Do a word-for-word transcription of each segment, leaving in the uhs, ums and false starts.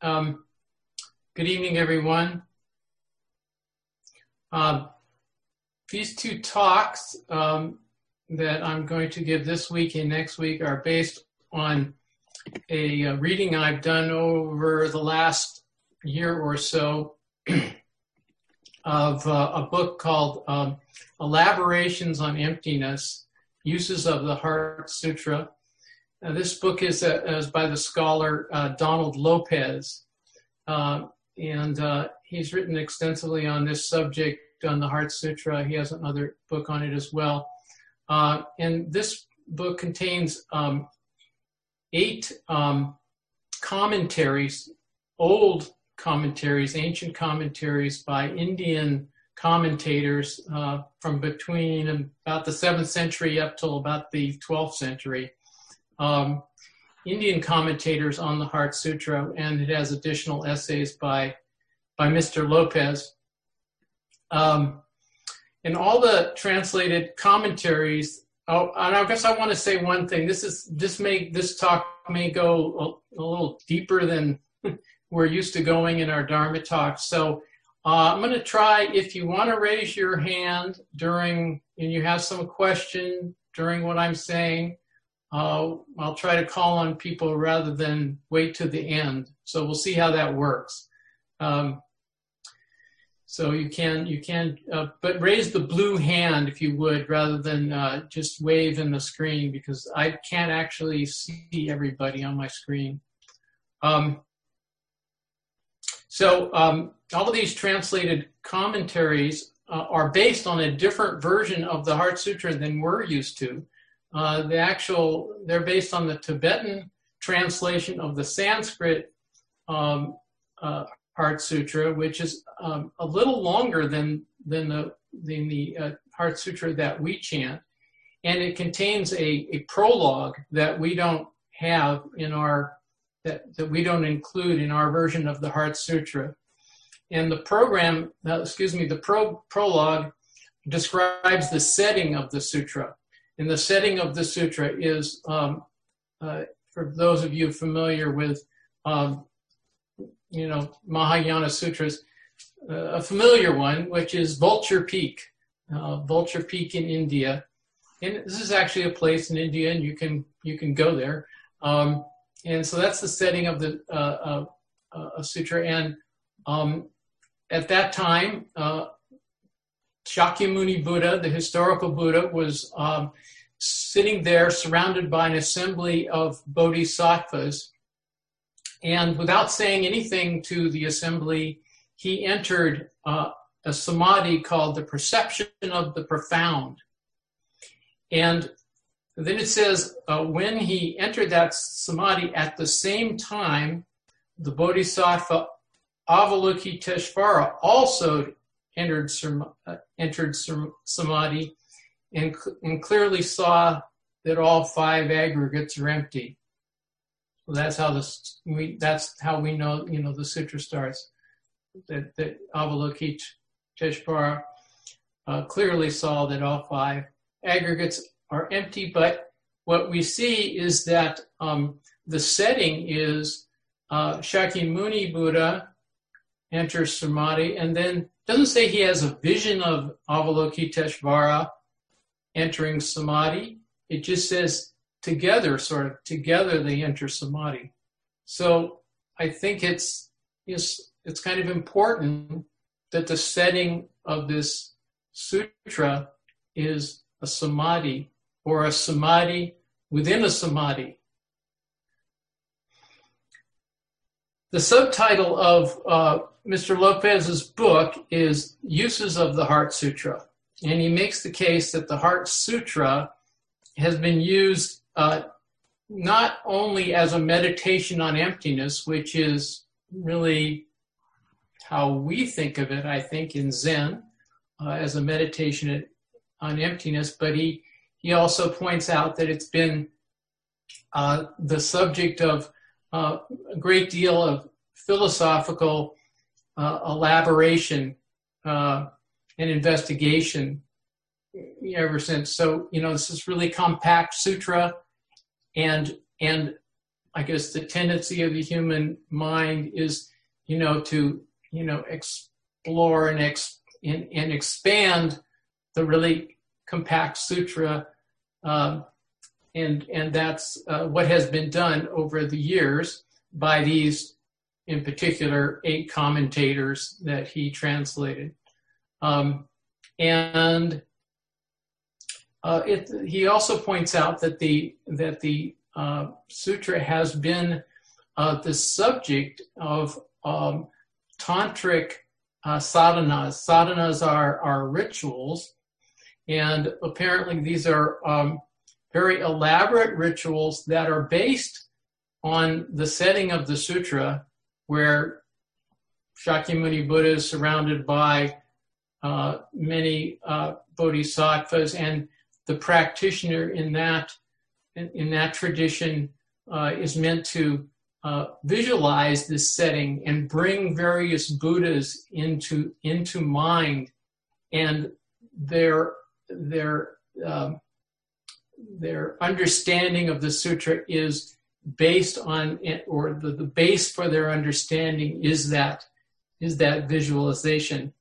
Um, good evening, everyone. Uh, these two talks um, that I'm going to give this week and next week are based on a, a reading I've done over the last year or so of uh, a book called um, Elaborations on Emptiness, Uses of the Heart Sutra. Uh, this book is, uh, is by the scholar uh, Donald Lopez, uh, and uh, he's written extensively on this subject on the Heart Sutra. He has another book on it as well. Uh, and this book contains um, eight um, commentaries, old commentaries, ancient commentaries by Indian commentators uh, from between about the seventh century up till about the twelfth century. Um, Indian commentators on the Heart Sutra, and it has additional essays by, by Mister Lopez. Um, and all the translated commentaries, oh, and I guess I want to say one thing. This is this may this talk may go a, a little deeper than we're used to going in our Dharma talks. So uh, I'm going to try, if you want to raise your hand during, and you have some question during what I'm saying, uh, I'll try to call on people rather than wait to the end. So we'll see how that works. Um, so you can, you can, uh, but raise the blue hand if you would, rather than uh, just wave in the screen, because I can't actually see everybody on my screen. Um, So um, all of these translated commentaries uh, are based on a different version of the Heart Sutra than we're used to. Uh, the actual, they're based on the Tibetan translation of the Sanskrit um, uh, Heart Sutra, which is um, a little longer than, than the, than the uh, Heart Sutra that we chant. And it contains a, a prologue that we don't have in our That, that we don't include in our version of the Heart Sutra. And the program, uh, excuse me, the pro, prologue describes the setting of the sutra. And the setting of the sutra is, um, uh, for those of you familiar with, um, you know, Mahayana Sutras, uh, a familiar one, which is Vulture Peak, uh, Vulture Peak in India. And this is actually a place in India, and you can, you can go there. Um, And so that's the setting of the uh, uh, uh, sutra. And um, at that time, uh, Shakyamuni Buddha, the historical Buddha, was um, sitting there surrounded by an assembly of bodhisattvas. And without saying anything to the assembly, he entered uh, a samadhi called the perception of the profound. And then it says, uh, when he entered that samadhi, at the same time, the bodhisattva Avalokiteshvara also entered, uh, entered samadhi and, and clearly saw that all five aggregates are empty. So that's how this, we, that's how we know, you know, the sutra starts. That, that Avalokiteshvara uh, clearly saw that all five aggregates are empty, but what we see is that um, the setting is uh, Shakyamuni Buddha enters samadhi, and then doesn't say he has a vision of Avalokiteshvara entering samadhi. It just says together, sort of together they enter samadhi. So I think it's it's, it's kind of important that the setting of this sutra is a samadhi, or a samadhi within a samadhi. The subtitle of uh, Mister Lopez's book is Uses of the Heart Sutra. And he makes the case that the Heart Sutra has been used uh, not only as a meditation on emptiness, which is really how we think of it, I think, in Zen, uh, as a meditation on emptiness, but he He also points out that it's been uh, the subject of uh, a great deal of philosophical uh, elaboration uh, and investigation ever since. So, you know, this is really compact sutra, and and I guess the tendency of the human mind is, you know, to, you know, explore and, ex, and, and expand the really compact sutra. Um, and, and that's uh, what has been done over the years by these, in particular, eight commentators that he translated. Um, and uh, it, he also points out that the, that the uh, sutra has been uh, the subject of um, tantric uh, sadhanas. Sadhanas are, are rituals, and apparently these are um, very elaborate rituals that are based on the setting of the sutra, where Shakyamuni Buddha is surrounded by uh, many uh, bodhisattvas, and the practitioner in that in, in that tradition uh, is meant to uh, visualize this setting and bring various Buddhas into into mind, and their their um, their understanding of the sutra is based on, or the, the base for their understanding is that is that visualization.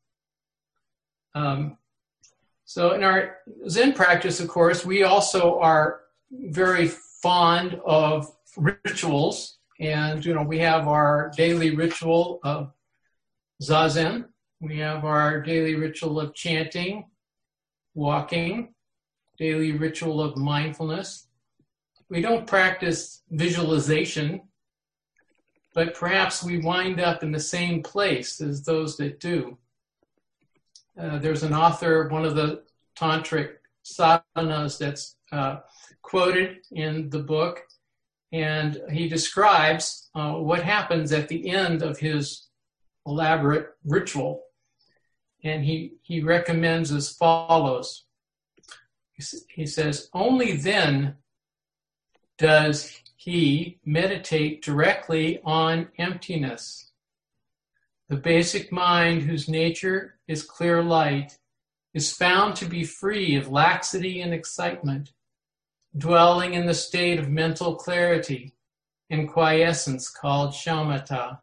Um, so in our Zen practice, of course, we also are very fond of rituals, and you know we have our daily ritual of zazen, we have our daily ritual of chanting, walking, daily ritual of mindfulness. We don't practice visualization, but perhaps we wind up in the same place as those that do. Uh, there's an author, one of the tantric sadhanas that's uh, quoted in the book, and he describes uh, what happens at the end of his elaborate ritual. And he, he recommends as follows. He says, only then does he meditate directly on emptiness. The basic mind, whose nature is clear light, is found to be free of laxity and excitement, dwelling in the state of mental clarity and quiescence called shamatha.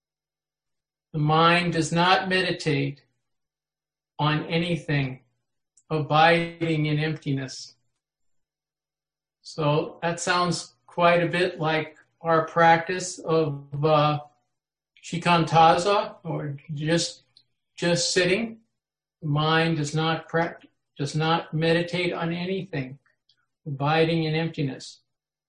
The mind does not meditate on anything, abiding in emptiness. So that sounds quite a bit like our practice of uh, shikantaza, or just just sitting. The mind does not practice, does not meditate on anything, abiding in emptiness.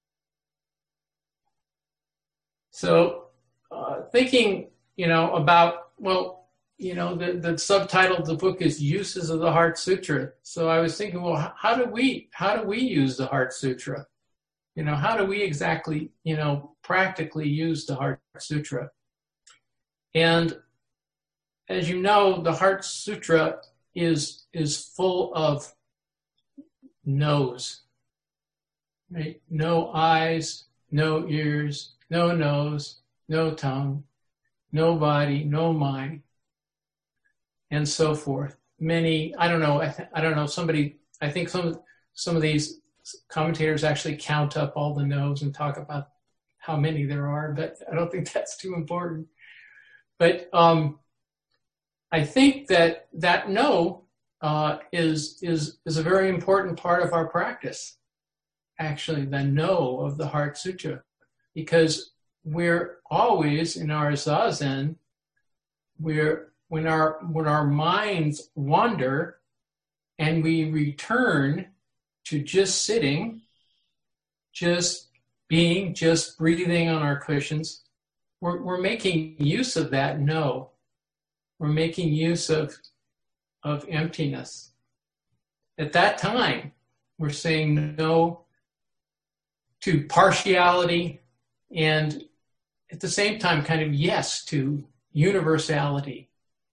So uh, thinking, you know, about, well, you know, the, the subtitle of the book is Uses of the Heart Sutra. So I was thinking, well, how do we, how do we use the Heart Sutra? You know, how do we exactly, you know, practically use the Heart Sutra? And as you know, the Heart Sutra is, is full of no's, right? No eyes, no ears, no nose, no tongue, no body, no mind, and so forth. Many, I don't know, I, th- I don't know, somebody, I think some, some of these commentators actually count up all the no's and talk about how many there are, but I don't think that's too important. But um, I think that that no uh, is, is, is a very important part of our practice, actually, the no of the Heart Sutra, because we're always in our zazen, we're When our when our minds wander and we return to just sitting, just being, just breathing on our cushions, we're, we're making use of that no. We're making use of, of emptiness. At that time, we're saying no to partiality, and at the same time kind of yes to universality,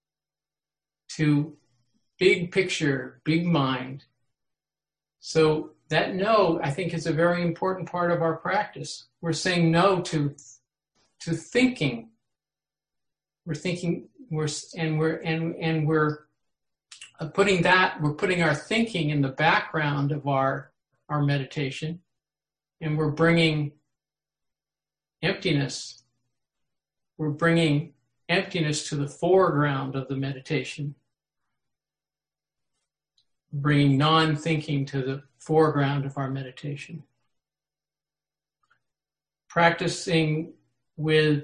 to big picture, big mind. So that no, I think, is a very important part of our practice. We're saying no to, to thinking. We're thinking, we're and we're and and we're putting that, we're putting our thinking in the background of our our meditation, and we're bringing emptiness. We're bringing emptiness to the foreground of the meditation, bringing non-thinking to the foreground of our meditation. Practicing with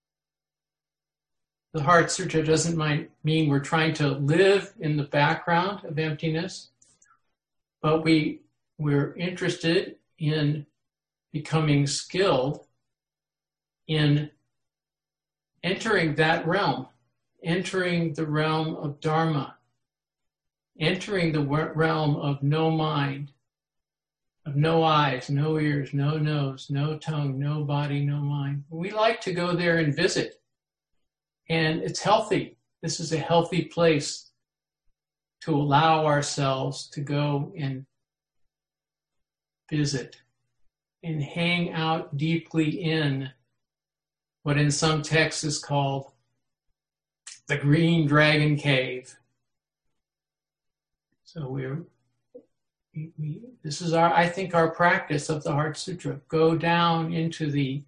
the Heart Sutra doesn't mean we're trying to live in the background of emptiness, but we, we're interested in becoming skilled in entering that realm, entering the realm of Dharma, entering the realm of no mind, of no eyes, no ears, no nose, no tongue, no body, no mind. We like to go there and visit. And it's healthy. This is a healthy place to allow ourselves to go and visit and hang out deeply in what in some texts is called the Green Dragon Cave. So we're, we, we, this is our, I think, our practice of the Heart Sutra. Go down into the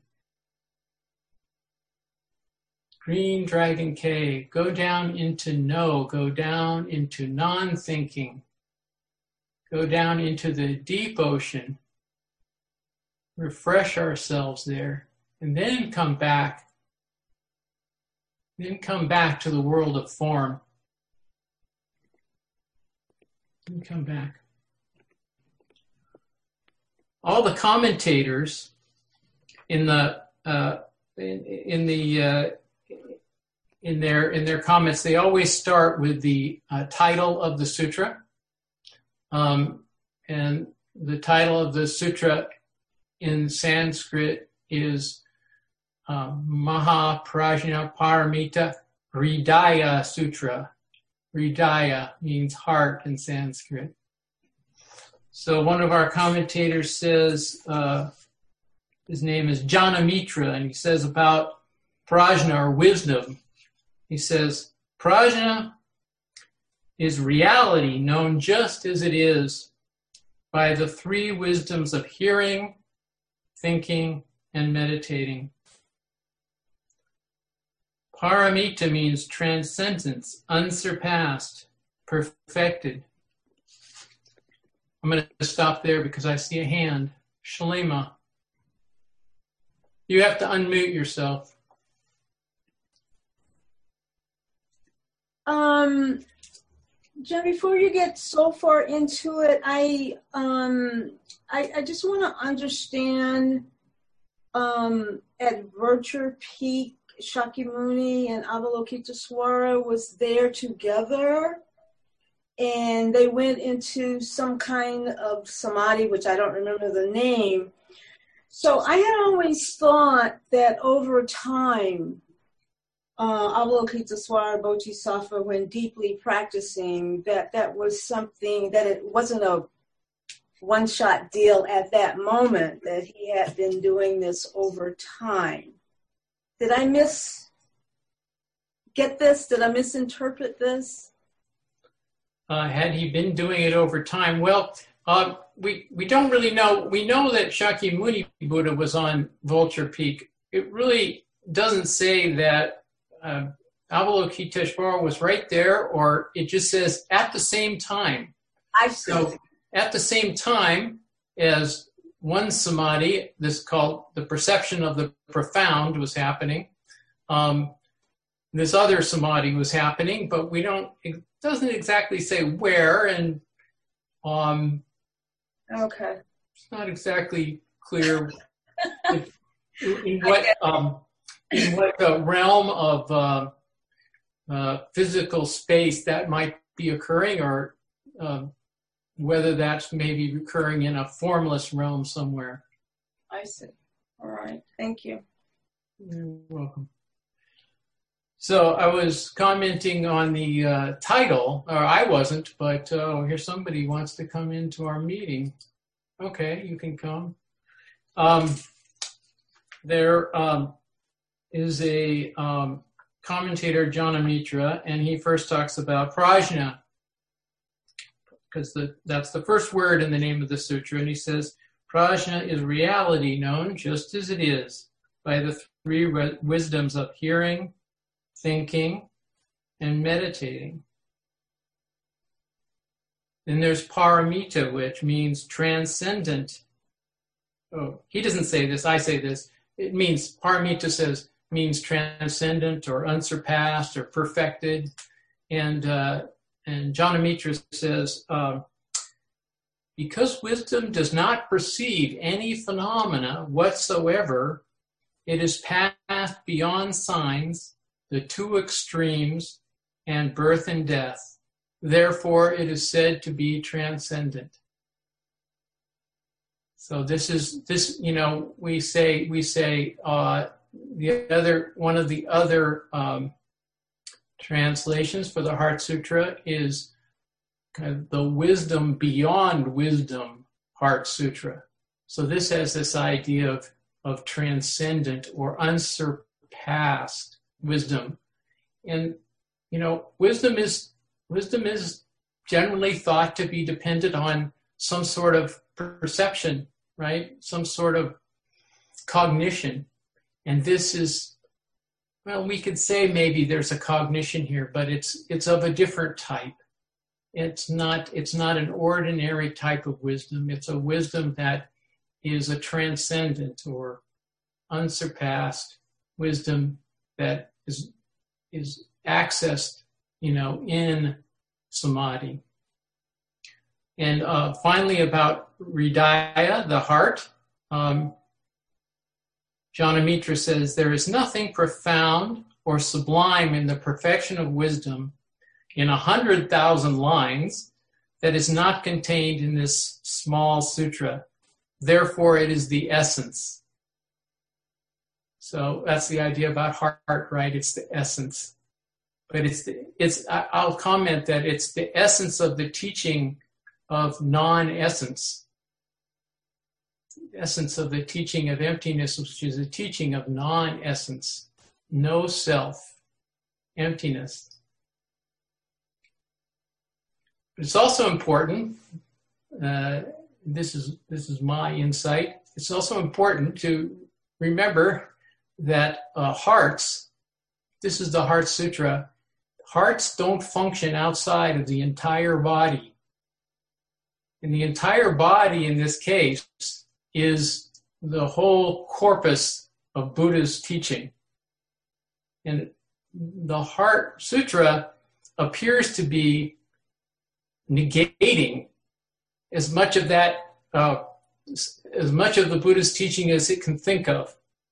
Green Dragon Cave. Go down into no. Go down into non-thinking. Go down into the deep ocean. Refresh ourselves there. And then come back. Then come back to the world of form. And come back. All the commentators in the uh, in, in the uh, in their in their comments, they always start with the uh, title of the sutra, um, and the title of the sutra in Sanskrit is uh, Mahaprajnaparamita Hridaya Sutra. Hridaya means heart in Sanskrit. So one of our commentators says, uh, his name is Janamitra, and he says about prajna, or wisdom, he says, prajna is reality known just as it is by the three wisdoms of hearing, thinking, and meditating. Paramita means transcendence, unsurpassed, perfected. I'm going to stop there because I see a hand. Shalima. You have to unmute yourself. Um, Jen, before you get so far into it, I um, I, I just want to understand um, at Virtue Peak, Shakyamuni and Avalokitesvara was there together, and they went into some kind of samadhi, which I don't remember the name. So I had always thought that over time, uh, Avalokitesvara Bodhisattva, when deeply practicing, that that was something, that it wasn't a one-shot deal at that moment, that he had been doing this over time. Did I miss, get this? Did I misinterpret this? Uh, had he been doing it over time? Well, uh, we, we don't really know. We know that Shakyamuni Buddha was on Vulture Peak. It really doesn't say that uh, Avalokitesvara was right there, or it just says at the same time. I see. So at the same time as one samadhi, this called the perception of the profound, was happening. Um, this other samadhi was happening, but we don't, it doesn't exactly say where, and um, okay, it's not exactly clear in, in what um, in what uh, realm of uh, uh, physical space that might be occurring, or um, whether that's maybe occurring in a formless realm somewhere. I see. All right. Thank you. You're welcome. So I was commenting on the uh, title, or I wasn't, but uh, here somebody wants to come into our meeting. Okay, you can come. Um, there um, is a um, commentator, Janamitra, and he first talks about prajna, because the, that's the first word in the name of the sutra. And he says, prajna is reality known just as it is by the three re- wisdoms of hearing, thinking, and meditating. Then there's paramita, which means transcendent. Oh, he doesn't say this, I say this. It means, paramita says, means transcendent or unsurpassed or perfected. And uh, and Janamitra says, uh, because wisdom does not perceive any phenomena whatsoever, it is passed beyond signs, the two extremes, and birth and death. Therefore, it is said to be transcendent. So this is this. You know, we say we say uh, the other one of the other um, translations for the Heart Sutra is kind of the wisdom beyond wisdom Heart Sutra. So this has this idea of of transcendent or unsurpassed wisdom, and you know, wisdom is wisdom is generally thought to be dependent on some sort of perception, right? Some sort of cognition. And this is, well, we could say maybe there's a cognition here, but it's it's of a different type. It's not it's not an ordinary type of wisdom. It's a wisdom that is a transcendent or unsurpassed wisdom that is is accessed, you know, in samadhi. And uh, finally, about Hridaya, the heart, um, Janamitra says, there is nothing profound or sublime in the perfection of wisdom in a hundred thousand lines that is not contained in this small sutra. Therefore, it is the essence. So that's the idea about heart, right? It's the essence. But it's the, it's. I'll comment that it's the essence of the teaching of non-essence. Essence of the teaching of emptiness, which is a teaching of non-essence, no self, emptiness. But it's also important. Uh, this is this is my insight. It's also important to remember that uh, hearts. This is the Heart Sutra. Hearts don't function outside of the entire body. And the entire body in this case is the whole corpus of Buddha's teaching. And the Heart Sutra appears to be negating as much of that, uh, as much of the Buddha's teaching as it can think of.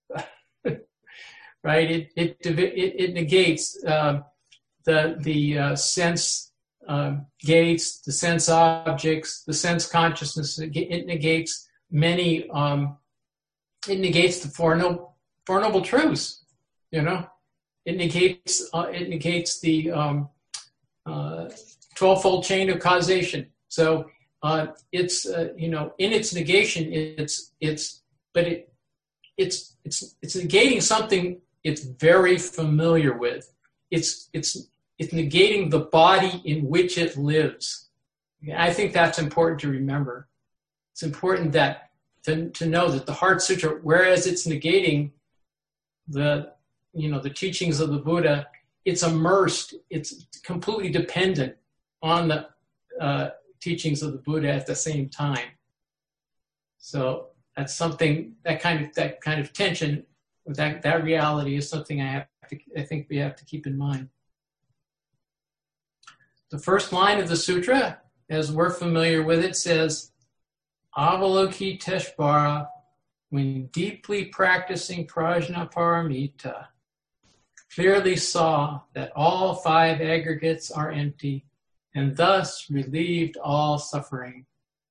Right? It it it, it negates uh, the the uh, sense uh, gates, the sense objects, the sense consciousness. It, it negates many. Um, it negates the four noble four noble truths. You know, it negates uh, it negates the um, uh, twelvefold chain of causation. So uh, it's uh, you know, in its negation, it's it's but it it's it's it's negating something it's very familiar with. It's it's it's negating the body in which it lives. I think that's important to remember. It's important that to to know that the Heart Sutra, whereas it's negating the you know the teachings of the Buddha, it's immersed. It's completely dependent on the uh, teachings of the Buddha at the same time. So that's something that kind of that kind of tension. That that reality is something I have to, I think we have to keep in mind. The first line of the sutra, as we're familiar with it, says, Avalokiteshvara, when deeply practicing Prajnaparamita, clearly saw that all five aggregates are empty and thus relieved all suffering.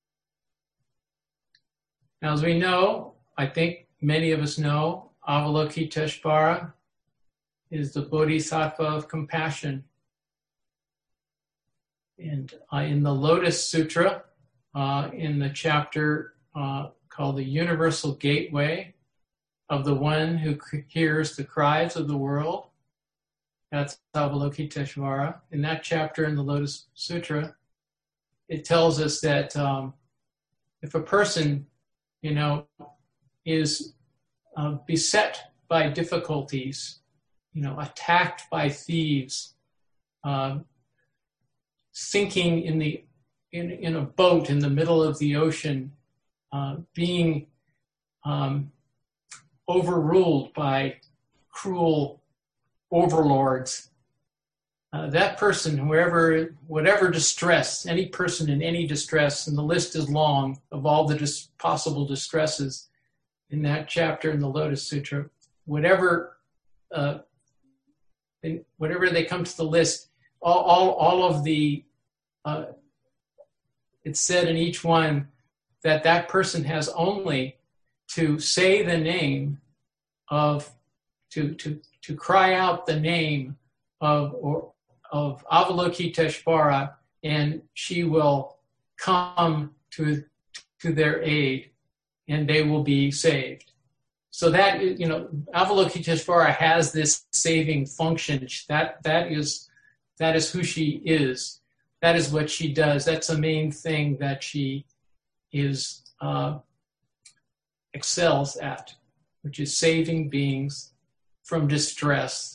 Now, as we know, I think many of us know, Avalokiteshvara is the Bodhisattva of compassion. And uh, in the Lotus Sutra, uh, in the chapter uh, called the Universal Gateway of the One Who Hears the Cries of the World, that's Avalokiteshvara. In that chapter in the Lotus Sutra, it tells us that um, if a person, you know, is Uh, beset by difficulties, you know, attacked by thieves, uh, sinking in the in, in a boat in the middle of the ocean, uh, being um, overruled by cruel overlords. Uh, that person, whoever, whatever distress, any person in any distress, and the list is long of all the dis- possible distresses in that chapter in the Lotus Sutra, whatever, uh, in, whatever they come to the list, all, all, all of the, uh, it's said in each one that that person has only to say the name of, to, to, to cry out the name of, or, of Avalokiteshvara, and she will come to, to their aid, and they will be saved. So that, you know, Avalokiteshvara has this saving function. That, that is, that is who she is. That is what she does. That's the main thing that she is, uh, excels at, which is saving beings from distress.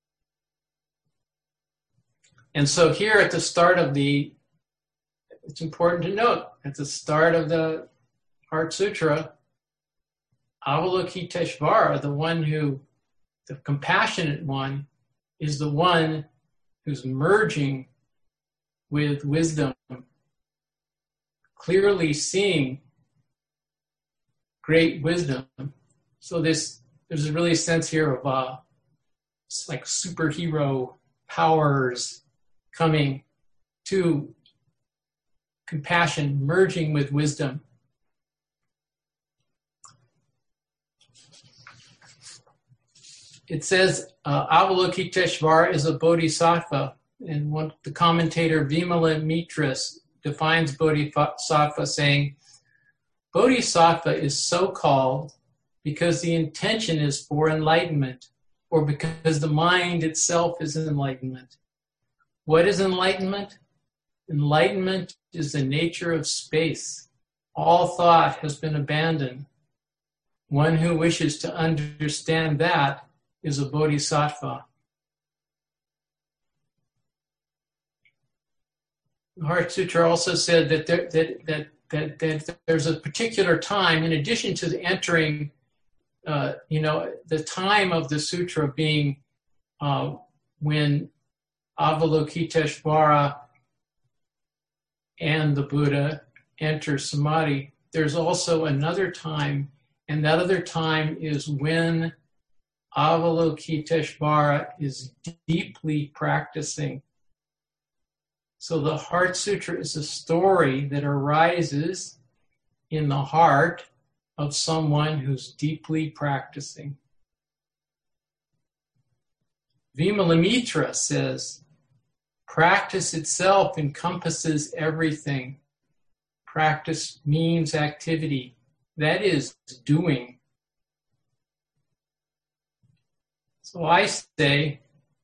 And so here at the start of the, it's important to note, at the start of the Heart Sutra, Avalokiteshvara, the one who, the compassionate one, is the one who's merging with wisdom, clearly seeing great wisdom. So this, there's really a sense here of uh, it's like superhero powers coming to compassion, merging with wisdom. It says uh, Avalokiteshvara is a bodhisattva, and one, the commentator Vimala Mitra defines bodhisattva saying, bodhisattva is so called because the intention is for enlightenment, or because the mind itself is enlightenment. What is enlightenment? Enlightenment is the nature of space. All thought has been abandoned. One who wishes to understand that is a bodhisattva. The Heart Sutra also said that, there, that, that, that, that there's a particular time, in addition to the entering, uh, you know, the time of the sutra being uh, when Avalokiteshvara and the Buddha enter samadhi. There's also another time, and that other time is when Avalokiteshvara is deeply practicing. So the Heart Sutra is a story that arises in the heart of someone who's deeply practicing. Vimala Mitra says, practice itself encompasses everything. Practice means activity. That is doing. So I say,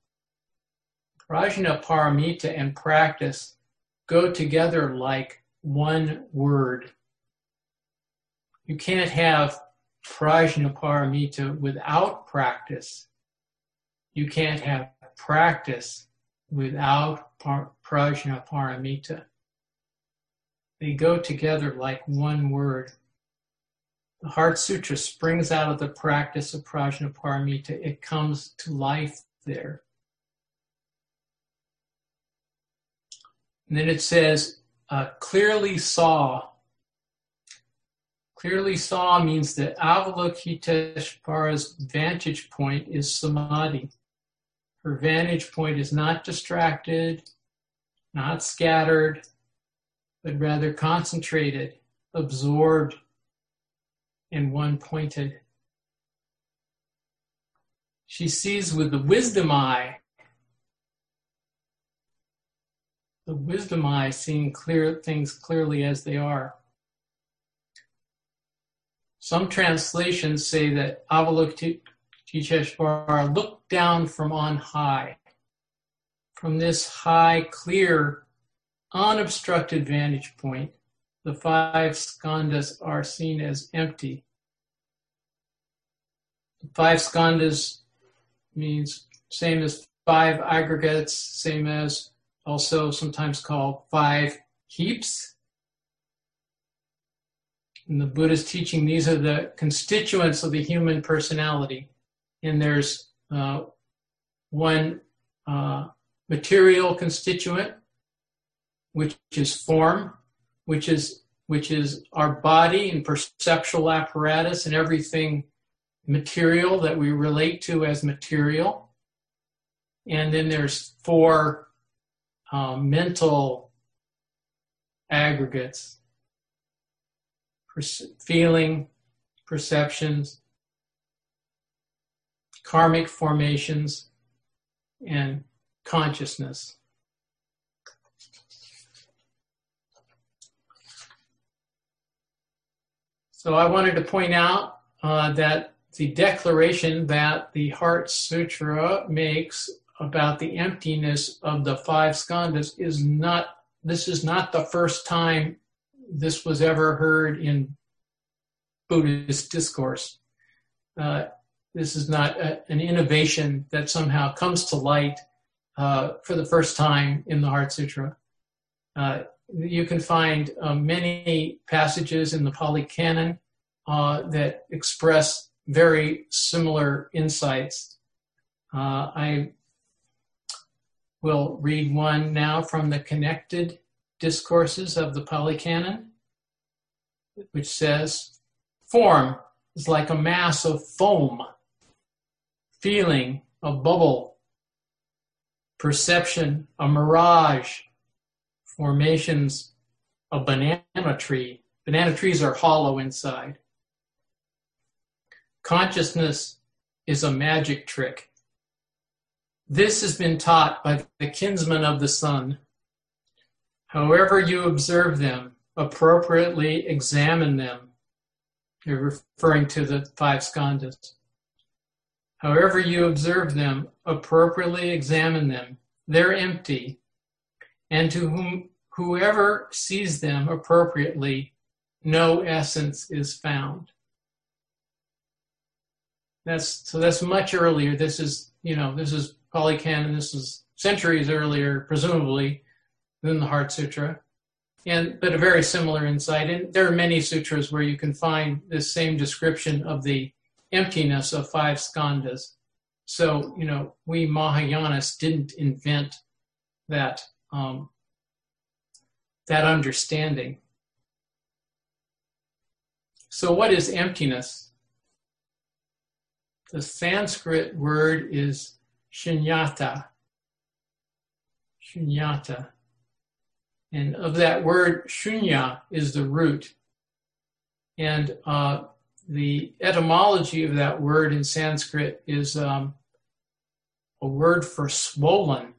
Prajnaparamita and practice go together like one word. You can't have Prajnaparamita without practice. You can't have practice without par- Prajnaparamita. They go together like one word. The Heart Sutra springs out of the practice of Prajnaparamita. It comes to life there. And then it says, uh, clearly saw. Clearly saw means that Avalokiteshvara's vantage point is samadhi. Her vantage point is not distracted, not scattered, but rather concentrated, absorbed, and one-pointed. She sees with the wisdom eye, the wisdom eye seeing clear things clearly as they are. Some translations say that Avalokiteshvara looked down from on high. From this high, clear, unobstructed vantage point, the five skandhas are seen as empty. five skandhas means same as five aggregates, same as also sometimes called five heaps. In the Buddha's teaching, these are the constituents of the human personality. And there's uh, one uh, material constituent, which is form, which is which is our body and perceptual apparatus and everything material that we relate to as material. And then there's four uh, mental aggregates: Perce- feeling, perceptions, karmic formations, and consciousness. So I wanted to point out uh, that the declaration that the Heart Sutra makes about the emptiness of the five skandhas is not, this is not the first time this was ever heard in Buddhist discourse. Uh, this is not a, an innovation that somehow comes to light uh, for the first time in the Heart Sutra. Uh, you can find uh, many passages in the Pali Canon uh, that express very similar insights. Uh, I will read one now from the Connected Discourses of the Pali Canon, which says, "Form is like a mass of foam, feeling a bubble, perception a mirage, formations a banana tree." Banana trees are hollow inside. "Consciousness is a magic trick. This has been taught by the kinsmen of the sun. However you observe them, appropriately examine them." You're referring to the five skandhas. "However you observe them, appropriately examine them. They're empty. And to whom whoever sees them appropriately, no essence is found." That's so that's much earlier. This is, you know, this is Pali Canon. This is centuries earlier, presumably, than the Heart Sutra. And but a very similar insight. And there are many sutras where you can find this same description of the emptiness of five skandhas. So, you know, we Mahayanists didn't invent that um, that understanding. So what is emptiness? The Sanskrit word is shunyata. Shunyata. And of that word, shunya is the root. And uh, the etymology of that word in Sanskrit is um, a word for swollen.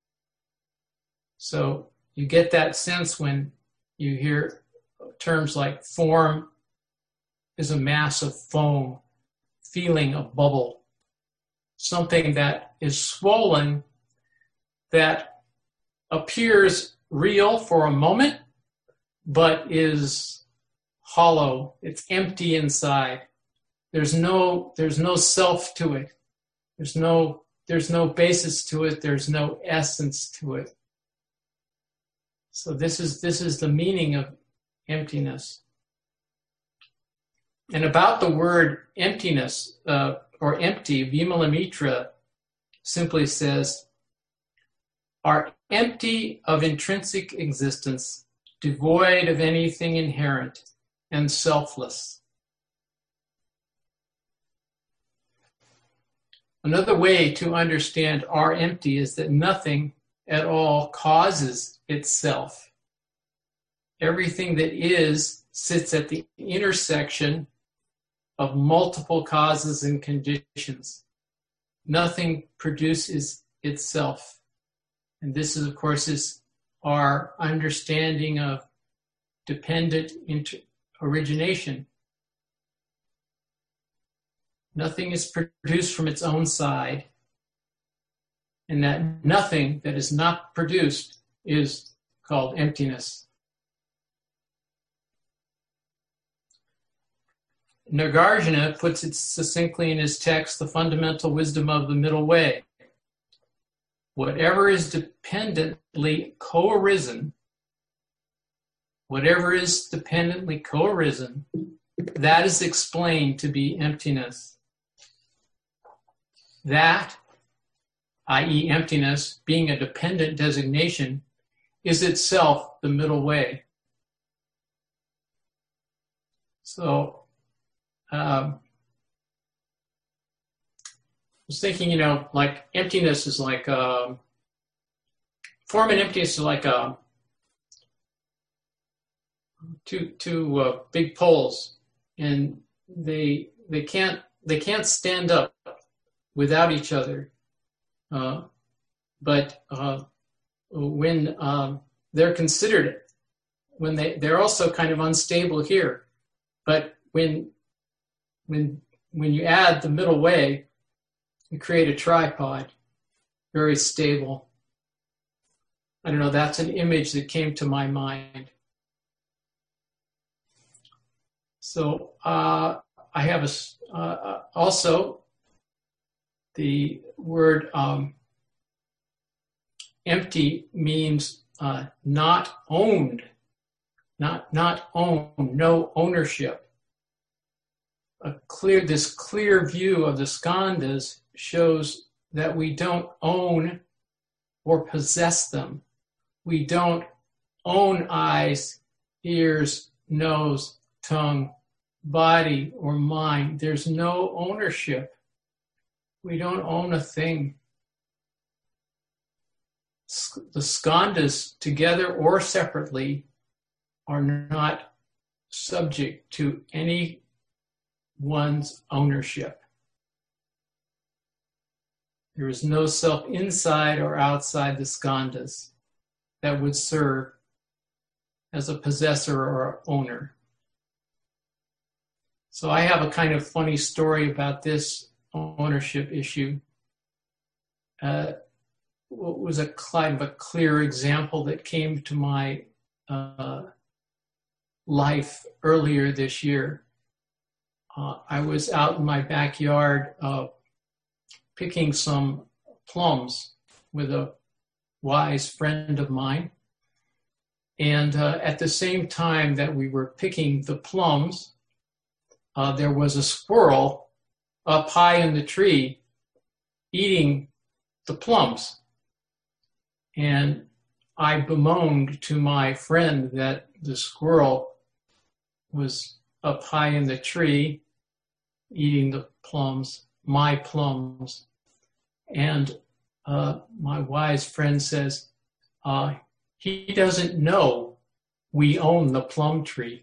So you get that sense when you hear terms like form is a mass of foam, feeling a bubble, something that is swollen, that appears real for a moment, but is hollow. It's empty inside. There's no, there's no self to it. There's no, there's no basis to it. There's no essence to it. So this is, this is the meaning of emptiness. And about the word emptiness uh, or empty, Vimalamitra simply says, "Are empty of intrinsic existence, devoid of anything inherent, and selfless." Another way to understand are empty is that nothing at all causes itself. Everything that is sits at the intersection of multiple causes and conditions. Nothing produces itself. And this is, of course, is our understanding of dependent inter- origination. Nothing is produced from its own side, and that nothing that is not produced is called emptiness. Nagarjuna puts it succinctly in his text, the fundamental wisdom of the middle way. Whatever is dependently co-arisen, whatever is dependently co-arisen, that is explained to be emptiness. That, that is emptiness, being a dependent designation, is itself the middle way. So, um, I was thinking, you know, like emptiness is like, uh, form and emptiness is like uh, two two uh, big poles, and they they can't they can't stand up without each other. Uh, but uh, when um, they're considered, when they they're also kind of unstable here. But when when when you add the middle way, you create a tripod, very stable. I don't know, that's an image that came to my mind. So uh, I have a, uh, also the word um, empty means uh, not owned, not, not owned, no ownership. A clear, this clear view of the skandhas shows that we don't own or possess them. We don't own eyes, ears, nose, tongue, body, or mind. There's no ownership. We don't own a thing. The skandhas, together or separately, are not subject to any one's ownership. There is no self inside or outside the skandhas that would serve as a possessor or owner. So I have a kind of funny story about this ownership issue. Uh, what was a kind of a clear example that came to my uh, life earlier this year. Uh, I was out in my backyard uh, picking some plums with a wise friend of mine. And uh, at the same time that we were picking the plums, uh, there was a squirrel up high in the tree eating the plums. And I bemoaned to my friend that the squirrel was up high in the tree eating the plums, my plums. And uh, my wise friend says, uh, he doesn't know we own the plum tree.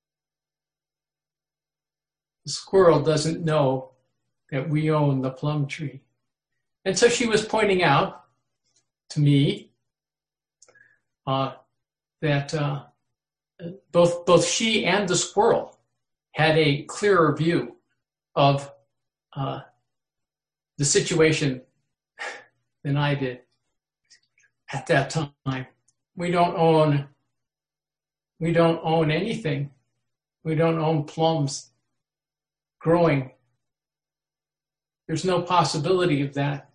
The squirrel doesn't know that we own the plum tree. And so she was pointing out to me uh, that uh, both, both she and the squirrel had a clearer view of uh, the situation than I did at that time. We don't own, we don't own anything. We don't own plums growing. There's no possibility of that.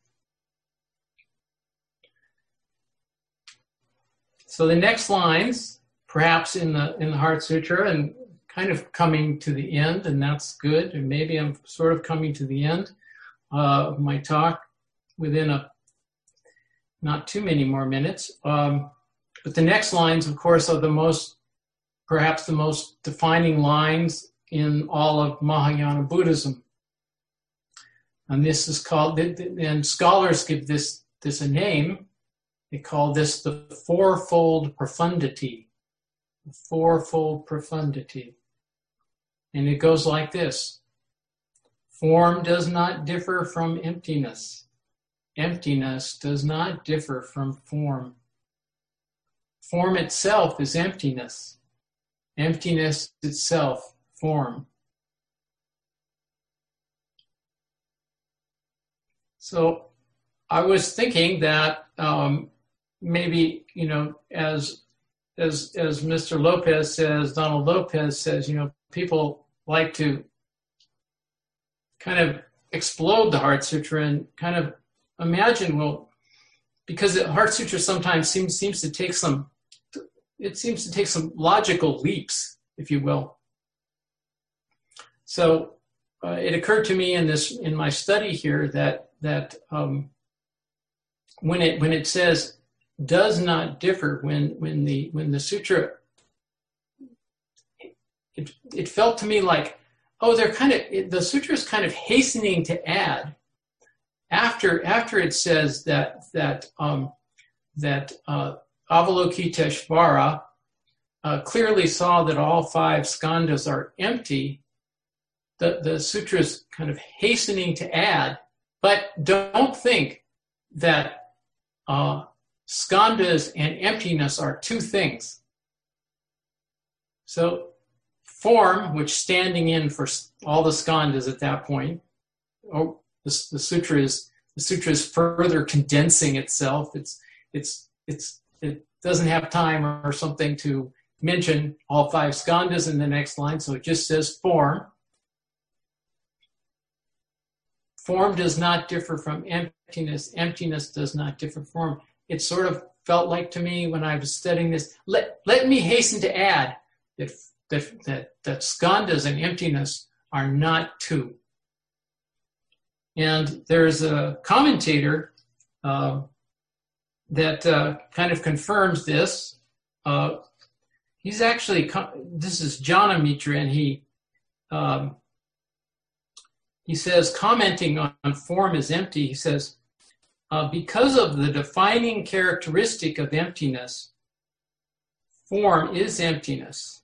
So the next lines, perhaps in the in the Heart Sutra, and kind of coming to the end, and that's good. And maybe I'm sort of coming to the end uh, of my talk within a not too many more minutes. Um, but the next lines, of course, are the most, perhaps the most defining lines in all of Mahayana Buddhism. And this is called, and scholars give this, this a name. They call this the fourfold profundity. The fourfold profundity. And it goes like this. Form does not differ from emptiness. Emptiness does not differ from form. Form itself is emptiness. Emptiness itself, form. So I was thinking that um, maybe, you know, as as as Mister Lopez says, Donald Lopez says, you know, people like to kind of explode the Heart Sutra and kind of imagine, well, because the Heart Sutra sometimes seems seems to take some, it seems to take some logical leaps, if you will. So uh, it occurred to me in this in my study here that that um, when it when it says does not differ, when when the when the sutra, it it felt to me like, oh, they're kind of it, the sutra is kind of hastening to add after after it says that that um, that uh, Avalokiteshvara uh, clearly saw that all five skandhas are empty. The the sutra is kind of hastening to add, but don't think that uh, skandhas and emptiness are two things. So form, which standing in for all the skandhas at that point, oh, the, the sutra is the sutra is further condensing itself. It's it's it's it doesn't have time or something to mention all five skandhas in the next line, so it just says form. Form does not differ from emptiness. Emptiness does not differ from form. It sort of felt like to me when I was studying this, let, let me hasten to add that, that, that, that skandhas and emptiness are not two. And there's a commentator uh, that uh, kind of confirms this. Uh, he's actually, this is Jnana Mitra, and he, um, he says, commenting on, on form is empty, he says, uh, because of the defining characteristic of emptiness, form is emptiness.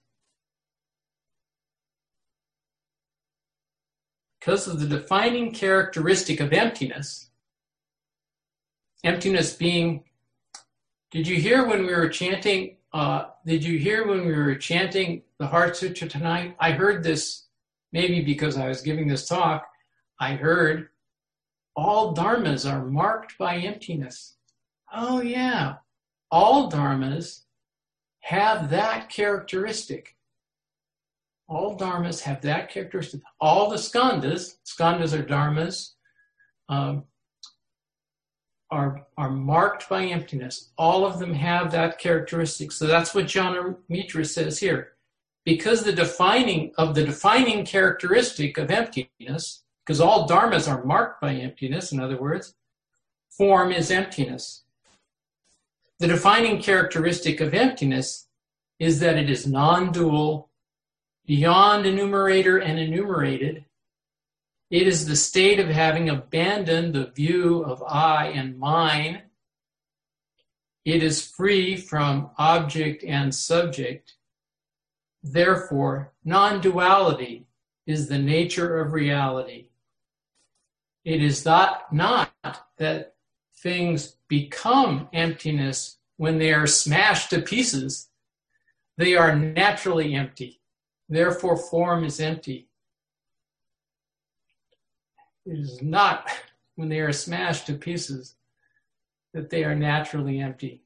Because of the defining characteristic of emptiness, emptiness being, did you hear when we were chanting, uh, did you hear when we were chanting the Heart Sutra tonight? I heard this, maybe because I was giving this talk, I heard all dharmas are marked by emptiness. Oh yeah, all dharmas have that characteristic. All dharmas have that characteristic. All the skandhas, skandhas are dharmas, um, are, are marked by emptiness. All of them have that characteristic. So that's what Jnana Mitra says here. Because the defining of the defining characteristic of emptiness, because all dharmas are marked by emptiness, in other words, form is emptiness. The defining characteristic of emptiness is that it is non-dual, beyond enumerator and enumerated. It is the state of having abandoned the view of I and mine. It is free from object and subject. Therefore, non-duality is the nature of reality. It is not, not that things become emptiness when they are smashed to pieces. They are naturally empty. Therefore, form is empty. It is not when they are smashed to pieces that they are naturally empty.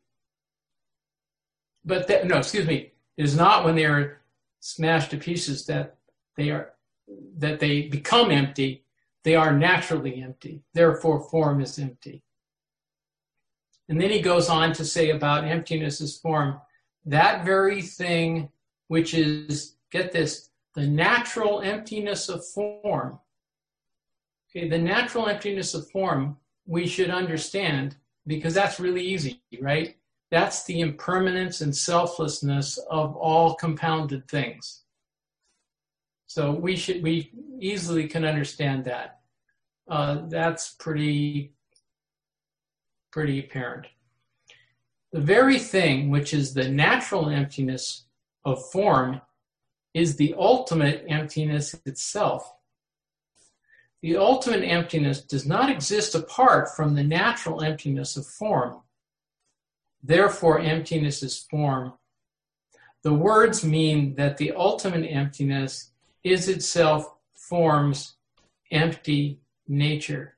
But that, no, excuse me. It is not when they are smashed to pieces that they are that they become empty. They are naturally empty. Therefore, form is empty. And then he goes on to say about emptiness as form, that very thing which is, get this, the natural emptiness of form. Okay, the natural emptiness of form we should understand because that's really easy, right? That's the impermanence and selflessness of all compounded things. So we should we easily can understand that. Uh, that's pretty pretty apparent. The very thing which is the natural emptiness of form is the ultimate emptiness itself. The ultimate emptiness does not exist apart from the natural emptiness of form. Therefore, emptiness is form. The words mean that the ultimate emptiness is itself form's empty nature.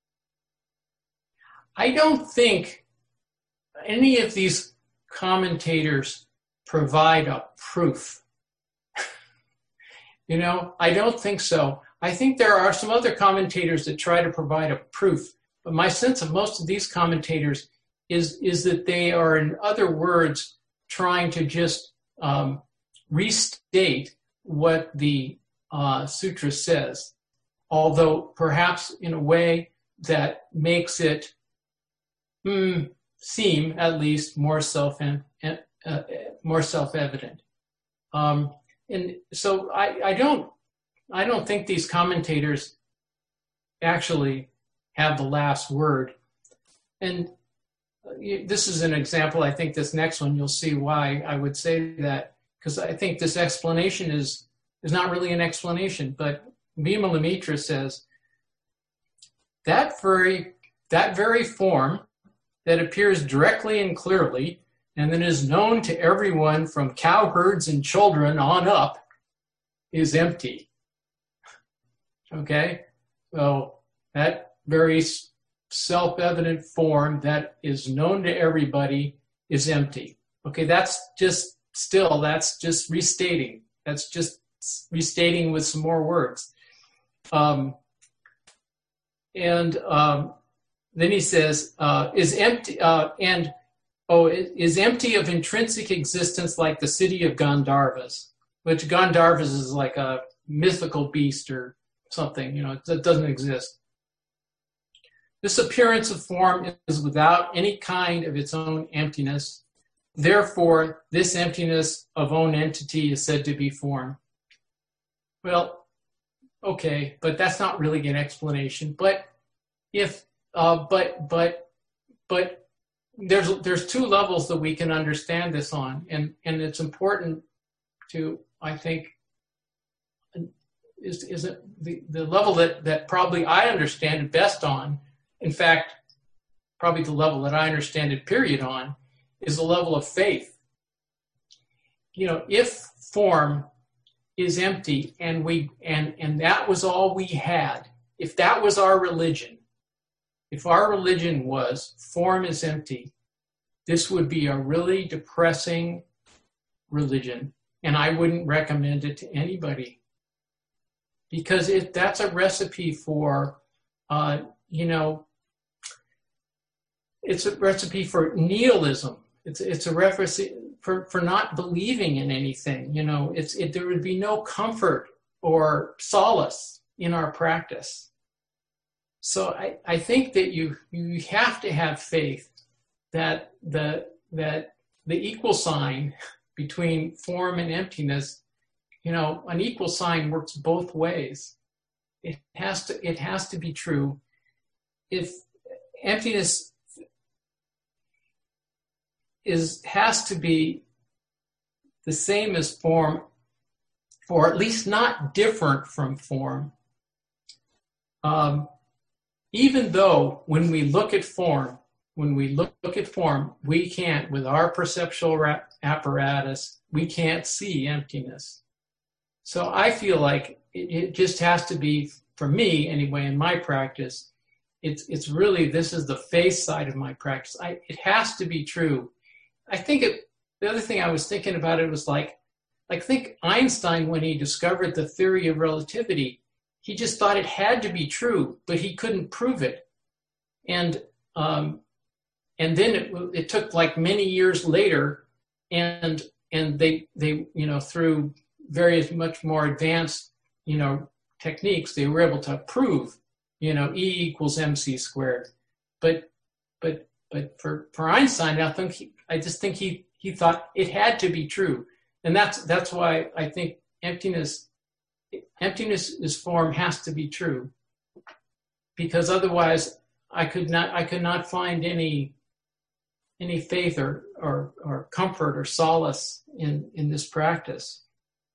I don't think any of these commentators provide a proof You know, I don't think so. I think there are some other commentators that try to provide a proof, but my sense of most of these commentators is, is that they are, in other words, trying to just um, restate what the uh, sutra says, although perhaps in a way that makes it mm, seem at least more self uh, more self-evident. Um, and so I, I don't I don't think these commentators actually have the last word. And this is an example. I think this next one you'll see why I would say that, because I think this explanation is is not really an explanation. But Vimalamitra says that very that very form that appears directly and clearly, and that is known to everyone from cowherds and children on up, is empty. Okay, so that very self-evident form that is known to everybody is empty. Okay, that's just still, that's just restating. That's just restating with some more words. Um, and um, then he says, uh, is empty, uh, and, oh, is empty of intrinsic existence like the city of Gandharvas, which Gandharvas is like a mythical beast or something, you know, that doesn't exist. This appearance of form is without any kind of its own emptiness. Therefore, this emptiness of own entity is said to be form. Well, okay, but that's not really an explanation. But if, uh, but, but, but there's there's two levels that we can understand this on, and and it's important to, I think, is is it the the level that that probably I understand it best on. In fact, probably the level that I understand it, period, on, is the level of faith. You know, if form is empty and we and and that was all we had, if that was our religion, if our religion was form is empty, this would be a really depressing religion, and I wouldn't recommend it to anybody, because it that's a recipe for, uh, you know, it's a recipe for nihilism. It's it's a reference for, for not believing in anything. You know, it's it, there would be no comfort or solace in our practice. So I, I think that you you have to have faith that the that the equal sign between form and emptiness, you know, an equal sign works both ways. It has to it has to be true. If emptiness is has to be the same as form, or at least not different from form. Um, even though when we look at form, when we look, look at form, we can't, with our perceptual ra- apparatus, we can't see emptiness. So I feel like it, it just has to be, for me anyway, in my practice, it's it's really, this is the faith side of my practice. I, it has to be true. I think it, the other thing I was thinking about it was like, like think Einstein, when he discovered the theory of relativity, he just thought it had to be true, but he couldn't prove it. And um, and then it, it took like many years later, and and they they you know through various much more advanced you know techniques, they were able to prove you know E equals mc squared. But but but for for Einstein, I think he, I just think he he thought it had to be true, and that's that's why I think emptiness. Emptiness is form has to be true, because otherwise I could not I could not find any any faith or or, or comfort or solace in, in this practice.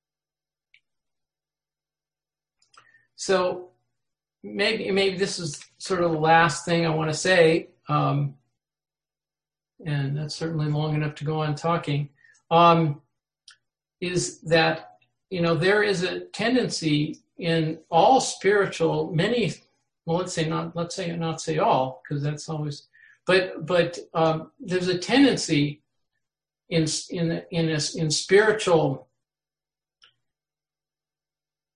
So maybe maybe this is sort of the last thing I want to say, um, and that's certainly long enough to go on talking. Um, is that you know, there is a tendency in all spiritual, many, well, let's say not, let's say not say all, because that's always, but but um, there's a tendency in in in a, in spiritual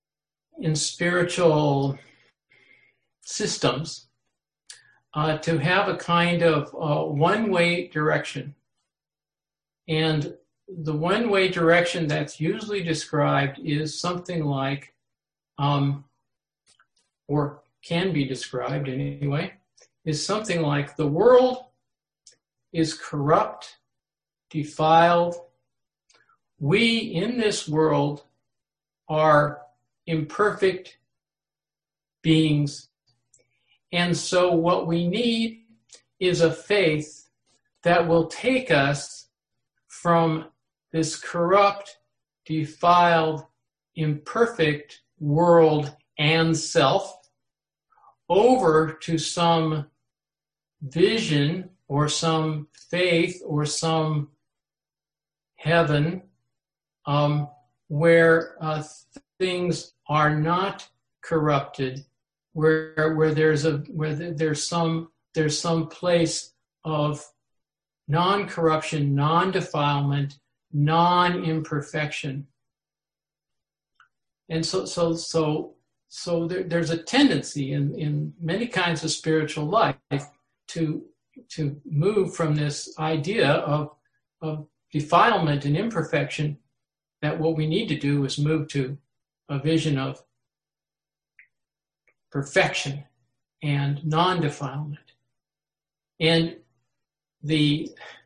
in spiritual systems uh, to have a kind of uh, one-way direction. And the one-way direction that's usually described is something like, um, or can be described anyway, is something like the world is corrupt, defiled. We in this world are imperfect beings. And so what we need is a faith that will take us from this corrupt, defiled, imperfect world and self over to some vision or some faith or some heaven um, where uh, things are not corrupted, where where there's a where there's some there's some place of non-corruption, non-defilement, non-imperfection. And so so so so there, there's a tendency in, in many kinds of spiritual life to to move from this idea of of defilement and imperfection, that what we need to do is move to a vision of perfection and non-defilement. And the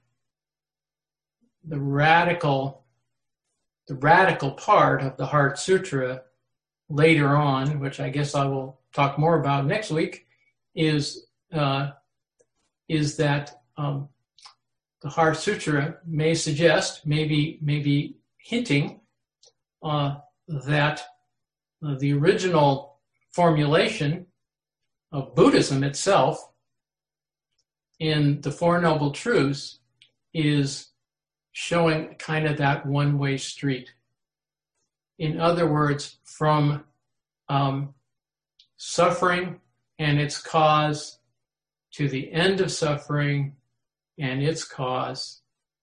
the radical the radical part of the Heart Sutra later on, which I guess I will talk more about next week, is uh, is that um, the Heart Sutra may suggest, maybe maybe hinting uh, that uh, the original formulation of Buddhism itself in the Four Noble Truths is showing kind of that one-way street. In other words, from um, suffering and its cause to the end of suffering and its cause.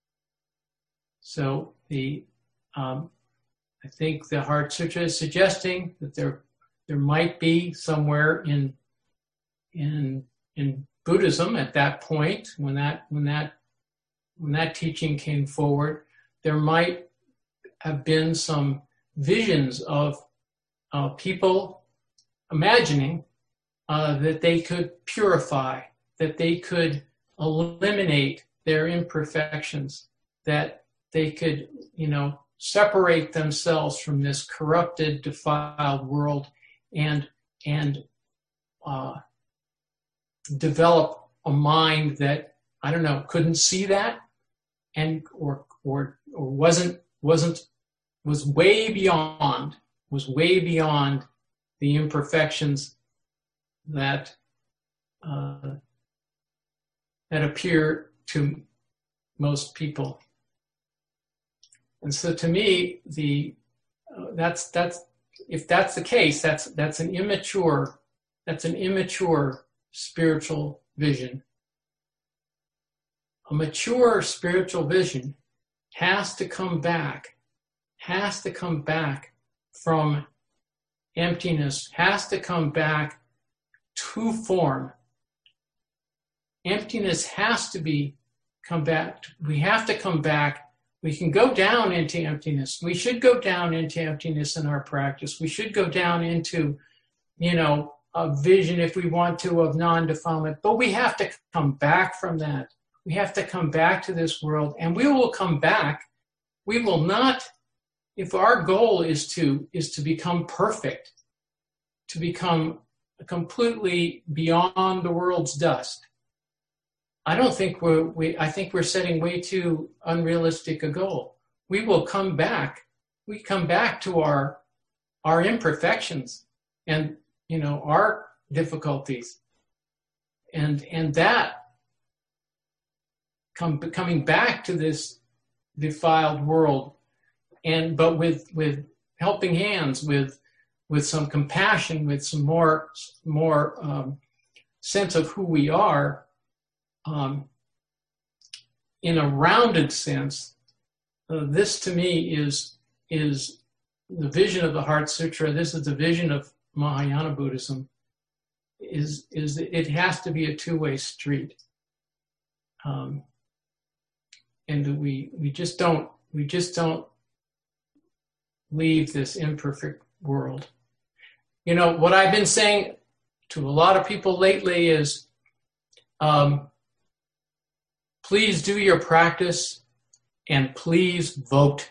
So the um, I think the Heart Sutra is suggesting that there there might be somewhere in in in Buddhism at that point, when that when that when that teaching came forward, there might have been some visions of uh, people imagining uh, that they could purify, that they could eliminate their imperfections, that they could, you know, separate themselves from this corrupted, defiled world and and uh, develop a mind that, I don't know, couldn't see that, and or or or wasn't wasn't was way beyond was way beyond the imperfections that uh, that appear to most people. And so, to me, the uh, that's that's if that's the case, that's that's an immature that's an immature spiritual vision. A mature spiritual vision has to come back, has to come back from emptiness, has to come back to form. Emptiness has to be come back. We have to come back. We can go down into emptiness. We should go down into emptiness in our practice. We should go down into, you know, a vision, if we want to, of non-defilement. But we have to come back from that. We have to come back to this world, and we will come back. We will not, if our goal is to is to become perfect, to become completely beyond the world's dust, I don't think we're, we, I think we're setting way too unrealistic a goal. We will come back. We come back to our, our imperfections and, you know, our difficulties. And, and that come, coming back to this defiled world, and, but with, with helping hands, with, with some compassion, with some more, more, um, sense of who we are, Um, in a rounded sense, uh, this to me is is the vision of the Heart Sutra, this is the vision of Mahayana Buddhism, is, is that it has to be a two-way street. Um, and we, we just don't, we just don't leave this imperfect world. You know, what I've been saying to a lot of people lately is, um, please do your practice and please vote.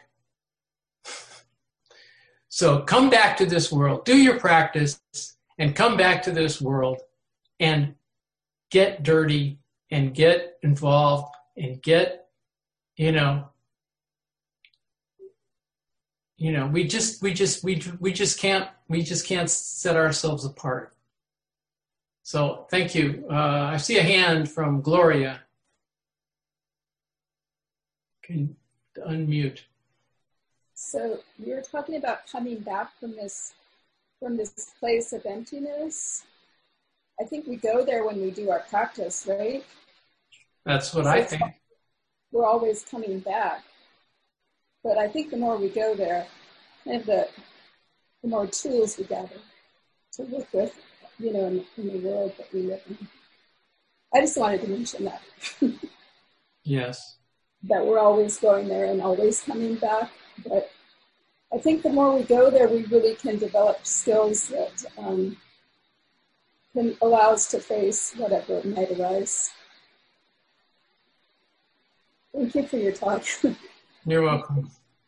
So come back to this world, do your practice and come back to this world and get dirty and get involved and get, you know, you know, we just, we just, we, we just can't, we just can't set ourselves apart. So thank you. Uh, I see a hand from Gloria. Can you unmute? So you're talking about coming back from this, from this place of emptiness. I think we go there when we do our practice, right? That's what so I think. We're always coming back. But I think the more we go there, and the, the more tools we gather to work with, you know, in, in the world that we live in. I just wanted to mention that. Yes. That we're always going there and always coming back. But I think the more we go there, we really can develop skills that um, can allow us to face whatever might arise. Thank you for your talk. You're welcome.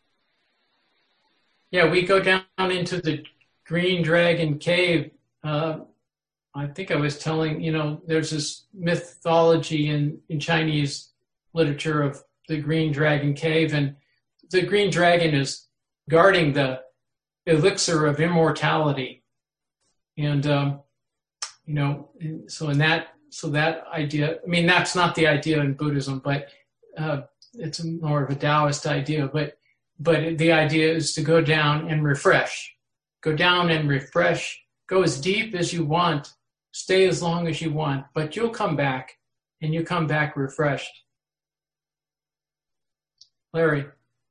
Yeah, we go down into the Green Dragon Cave. Uh, I think I was telling, you know, there's this mythology in, in Chinese literature of the Green Dragon Cave, and the Green Dragon is guarding the elixir of immortality. And, um, you know, so in that, so that idea, I mean, that's not the idea in Buddhism, but uh, it's more of a Taoist idea, but, but the idea is to go down and refresh. Go down and refresh. Go as deep as you want. Stay as long as you want, but you'll come back, and you come back refreshed. Larry.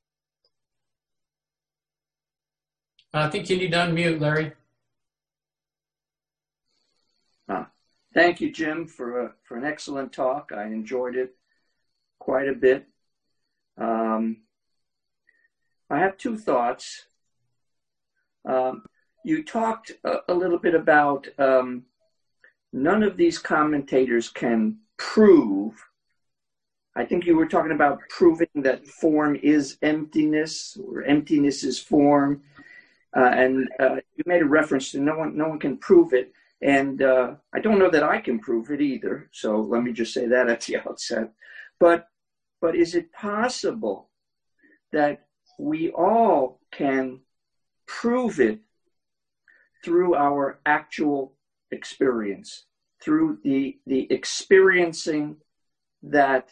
I think you need to unmute, Larry. Uh, thank you, Jim, for, a, for an excellent talk. I enjoyed it quite a bit. Um, I have two thoughts. Um, you talked a, a little bit about um, none of these commentators can prove. I think you were talking about proving that form is emptiness, or emptiness is form. Uh, and uh, you made a reference to no one, no one can prove it. And uh, I don't know that I can prove it either. So let me just say that at the outset. But, but is it possible that we all can prove it through our actual experience, through the, the experiencing that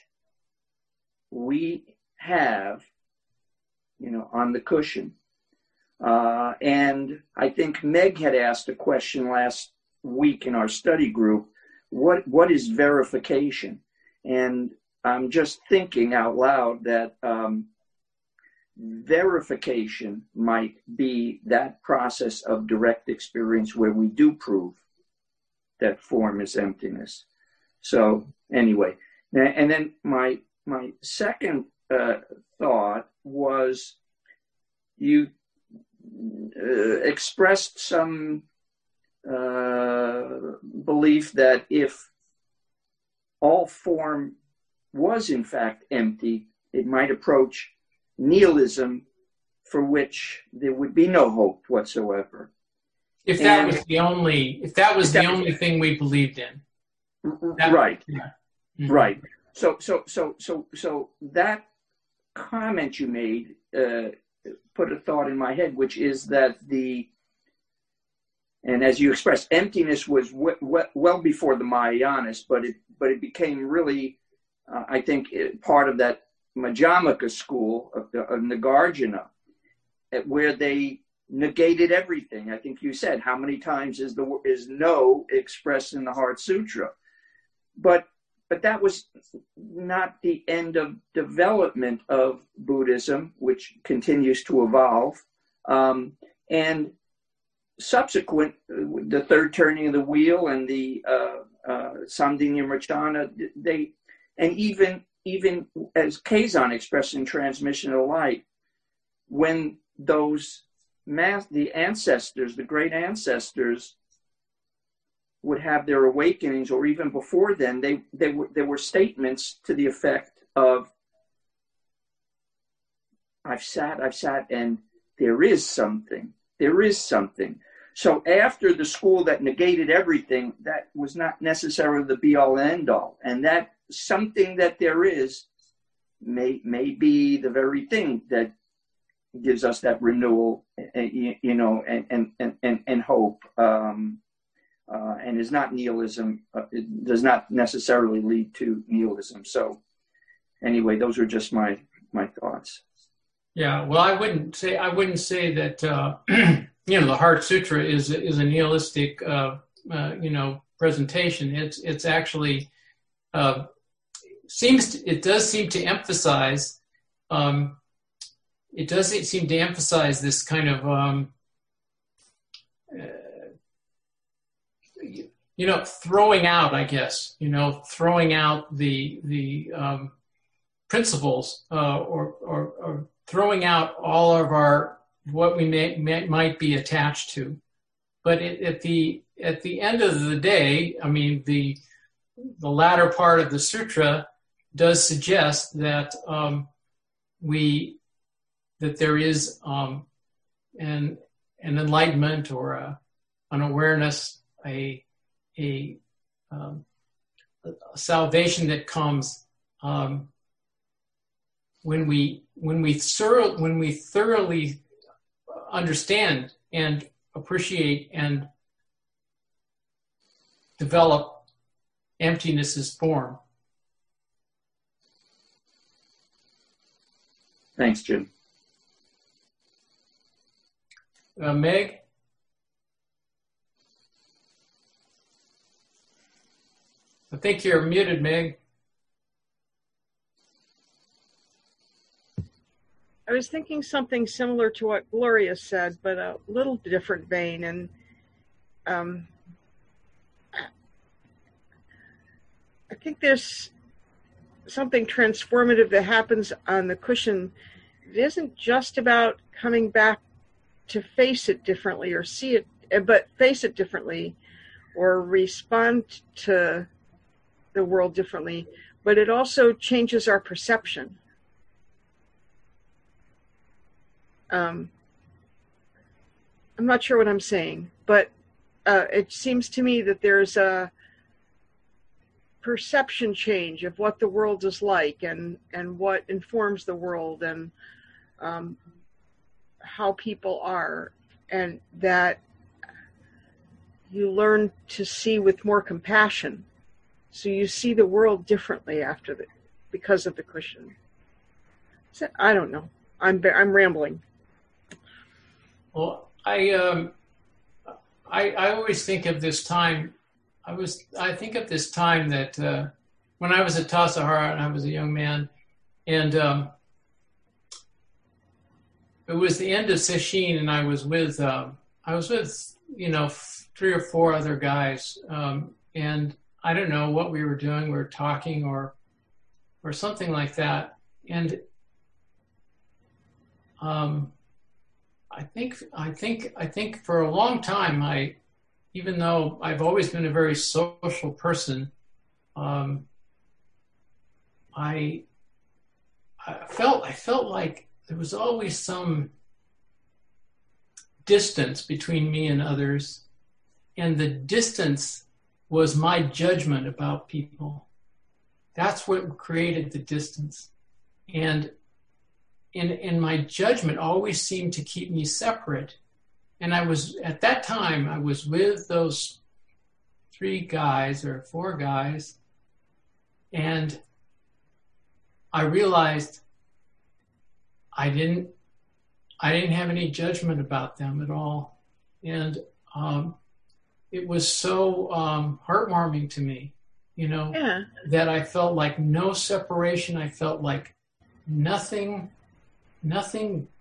we have, you know, on the cushion? Uh, and I think Meg had asked a question last week in our study group, what what is verification? And I'm just thinking out loud that um, verification might be that process of direct experience where we do prove that form is emptiness. So anyway, and then my my second uh, thought was you uh, expressed some uh, belief that if all form was in fact empty, it might approach nihilism, for which there would be no hope whatsoever. If that and, was the only, if that was the only thing we believed in. That, right, yeah. Mm-hmm. right. So, so, so, so, so that comment you made uh, put a thought in my head, which is that the, and as you expressed, emptiness was w- w- well before the Mahayanas, but it, but it became really, uh, I think, part of that Madhyamaka school of, the, of Nagarjuna, where they negated everything. I think you said, how many times is the is no expressed in the Heart Sutra? But but that was not the end of development of Buddhism, which continues to evolve. Um, and subsequent, the third turning of the wheel and the uh, uh, Samdina Marchana, they, and even even as Kazan expressed in Transmission of Light, when those mass, the ancestors, the great ancestors, would have their awakenings, or even before then, they they were there were statements to the effect of, "I've sat, I've sat, and there is something. There is something." So after the school that negated everything, that was not necessarily the be-all and end-all. And that something that there is may, may be the very thing that gives us that renewal, you, you know, and, and, and, and hope, um, uh, and is not nihilism. Uh, it does not necessarily lead to nihilism. So anyway, those are just my, my thoughts. Yeah, well, I wouldn't say I wouldn't say that uh, you know the Heart Sutra is is a nihilistic uh, uh, you know presentation. It's it's actually uh, seems to, it does seem to emphasize um, it does seem to emphasize this kind of um, uh, you know throwing out, I guess you know throwing out the the um, principles uh, or, or or throwing out all of our what we may, may might be attached to, but it, at the at the end of the day, I mean the the latter part of the sutra does suggest that um, we that there is um, an an enlightenment or a, an awareness, a a, um, a salvation that comes um, when we when we thorough, when we thoroughly understand and appreciate and develop emptiness as form. Thanks, Jim. Uh, Meg? I think you're muted, Meg. I was thinking something similar to what Gloria said, but a little different vein. And um, I think there's something transformative that happens on the cushion. It isn't just about coming back to face it differently or see it, but face it differently or respond to the world differently, but it also changes our perception. Um, I'm not sure what I'm saying, but uh, it seems to me that there's a perception change of what the world is like and, and what informs the world and um, how people are, and that you learn to see with more compassion. So you see the world differently after the, because of the cushion. So, I don't know. I'm I'm rambling. Well, I, um, I I always think of this time. I was I think of this time that uh, when I was at Tassajara and I was a young man, and um, it was the end of Sesshin, and I was with um, I was with you know three or four other guys, um, and I don't know what we were doing. We were talking or or something like that, and um. I think I think I think for a long time, I, even though I've always been a very social person, um, I, I felt I felt like there was always some distance between me and others, and the distance was my judgment about people. That's what created the distance, and. And, and my judgment always seemed to keep me separate. And I was, at that time, I was with those three guys or four guys, and I realized I didn't, I didn't have any judgment about them at all. And um, it was so um, heartwarming to me, you know, yeah. that I felt like no separation. I felt like nothing Nothing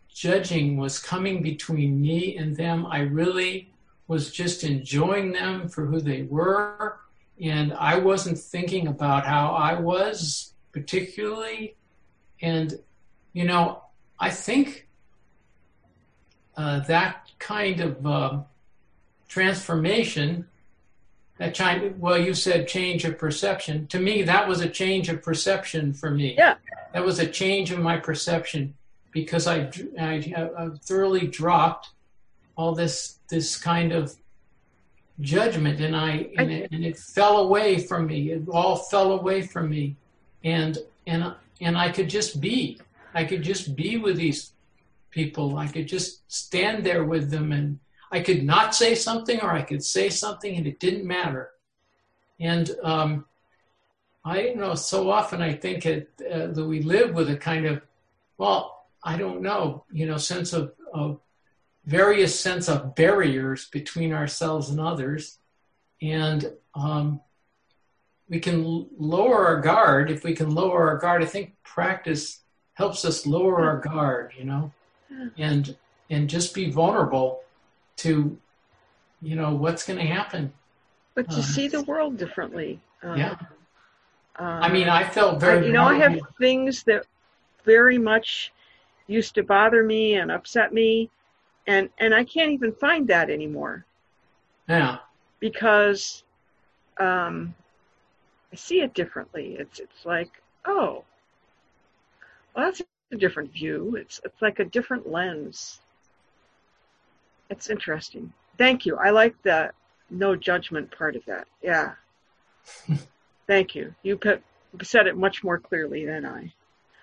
judging was coming between me and them. I really was just enjoying them for who they were, and I wasn't thinking about how I was particularly. And, you know, I think uh, that kind of uh, transformation, that kind, well, you said change of perception. To me, that was a change of perception for me. Yeah. That was a change in my perception, because I, I, I thoroughly dropped all this this kind of judgment, and I and it, and it fell away from me. It all fell away from me, and and and I could just be. I could just be with these people. I could just stand there with them, and I could not say something, or I could say something, and it didn't matter. And um, I you know so often I think it, uh, that we live with a kind of, well, I don't know, you know, sense of, of various sense of barriers between ourselves and others. And um, we can l- lower our guard. If we can lower our guard, I think practice helps us lower our guard, you know, and and just be vulnerable to, you know, what's going to happen. But to Um, see the world differently. Um, yeah. Um, I mean, I felt very... I, you know, I have vulnerable. things that very much used to bother me and upset me, and and I can't even find that anymore, Yeah. because um, I see it differently. It's it's like, oh, well, that's a different view. It's it's like a different lens. It's interesting. Thank you. I like the no judgment part of that. Yeah. Thank you. You put, said it much more clearly than I.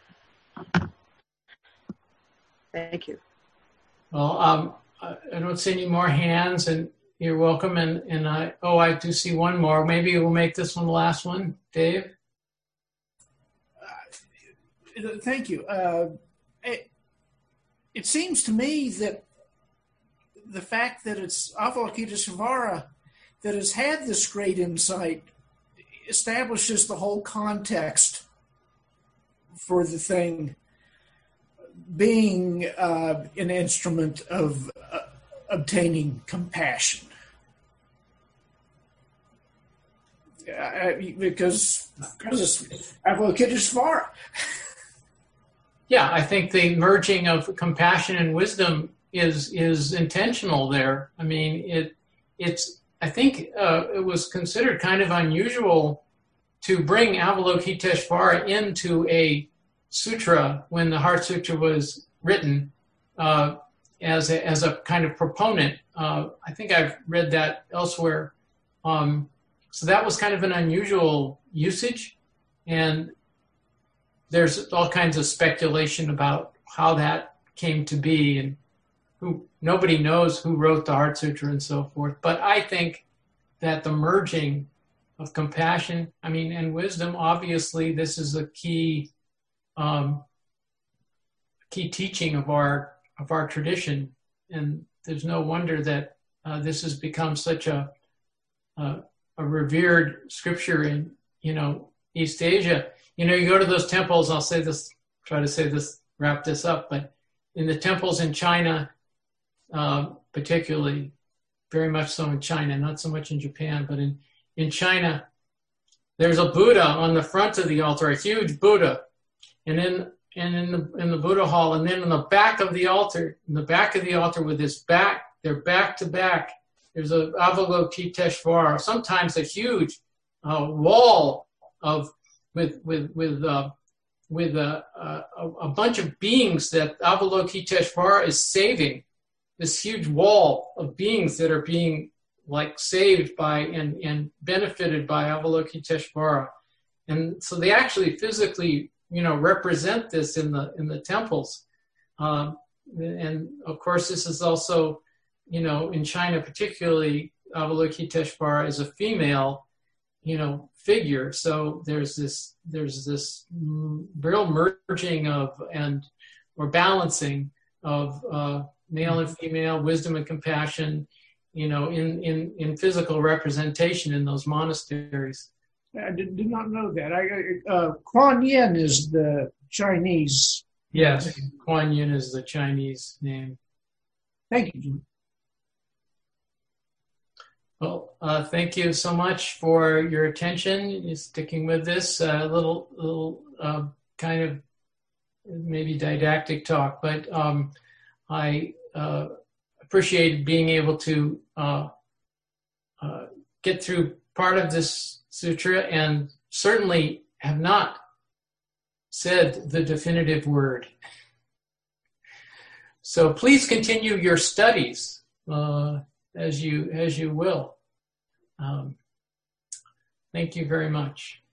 Thank you. Well, um, I I don't see any more hands, and you're welcome. And, and I, oh, I do see one more. Maybe we'll make this one the last one. Dave? Uh, thank you. Uh, it, it seems to me that the fact that it's Avalokiteshvara that has had this great insight establishes the whole context for the thing being uh, an instrument of uh, obtaining compassion. Uh, because, because it's Avalokiteshvara. Yeah, I think the merging of compassion and wisdom is is intentional there. I mean, it it's. I think uh, it was considered kind of unusual to bring Avalokiteshvara into a sutra when the Heart Sutra was written uh, as a, as a kind of proponent. Uh, I think I've read that elsewhere. Um, so that was kind of an unusual usage, and there's all kinds of speculation about how that came to be, and who nobody knows who wrote the Heart Sutra and so forth. But I think that the merging of compassion, I mean, and wisdom, obviously, this is a key, um, key teaching of our of our tradition, and there's no wonder that uh, this has become such a, a a revered scripture in you know East Asia. You know, you go to those temples. I'll say this, try to say this, wrap this up. But in the temples in China, uh, particularly, very much so in China, not so much in Japan, but in in China, there's a Buddha on the front of the altar, a huge Buddha, and in and in the in the Buddha hall, and then in the back of the altar, in the back of the altar with his back, they're back to back. There's a Avalokiteshvara, sometimes a huge uh, wall of with with with uh, with a, a a bunch of beings that Avalokiteshvara is saving. This huge wall of beings that are being like saved by and, and benefited by Avalokiteshvara. And so they actually physically, you know, represent this in the in the temples. Um, and of course, this is also, you know, in China particularly, Avalokiteshvara is a female, you know, figure. So there's this there's this real merging of and or balancing of uh, male and female, wisdom and compassion, you know, in, in, in physical representation in those monasteries. I did, did not know that. I, uh, Kuan Yin is the Chinese Yes, Kuan Yin is the Chinese name. Thank you, Jim. Well, uh, thank you so much for your attention. You're sticking with this uh, little, little uh, kind of maybe didactic talk, but um, I uh, appreciate being able to uh, uh, get through part of this sutra, and certainly have not said the definitive word. So please continue your studies uh, as you as you will. Um, thank you very much.